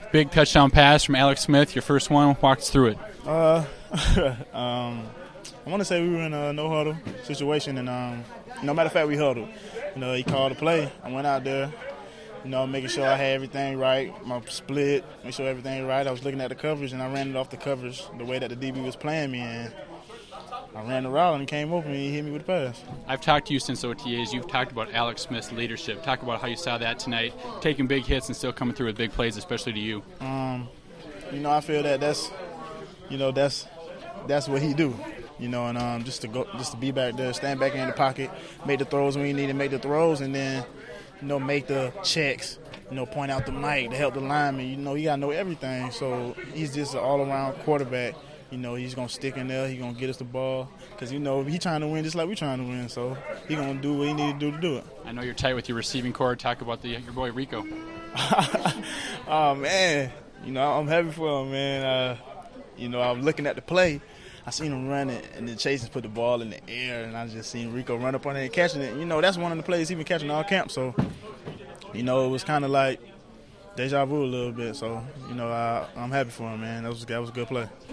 Big touchdown pass from Alex Smith, your first one. Walk us through it. I want to say we were in a no-huddle situation, and no matter of fact, we huddled. He called a play. I went out there, making sure I had everything right, my split, make sure everything right. I was looking at the coverage, and I ran it off the coverage the way that the DB was playing me, and I ran the route and came open and he hit me with a pass. I've talked to you since OTAs. You've talked about Alex Smith's leadership. Talk about how you saw that tonight, taking big hits and still coming through with big plays, especially to you. I feel that that's what he do. And just to be back there, stand back in the pocket, make the throws when you need to make the throws, and then make the checks. Point out the mic to help the lineman. You gotta know everything. So he's just an all-around quarterback. He's going to stick in there. He's going to get us the ball because, he's trying to win just like we're trying to win. So he's going to do what he needs to do it. I know you're tight with your receiving core. Talk about your boy Rico. Oh, man. I'm happy for him, man. I was looking at the play. I seen him running, and then Chase put the ball in the air, and I just seen Rico run up on it and catching it. That's one of the plays he's been catching all camp. So, it was kind of like deja vu a little bit. So, I'm happy for him, man. That was a good play.